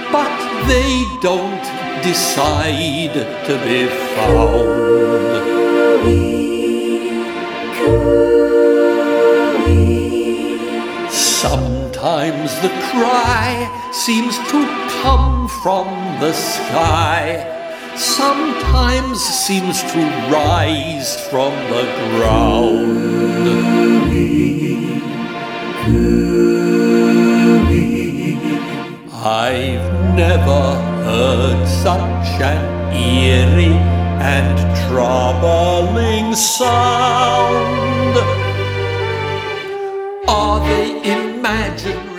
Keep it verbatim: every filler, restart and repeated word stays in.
but they don't decide to be found. Sometimes the cry seems to come from the sky, sometimes seems to rise from the ground. I've never heard such an eerie and troubling sound. Are they imagined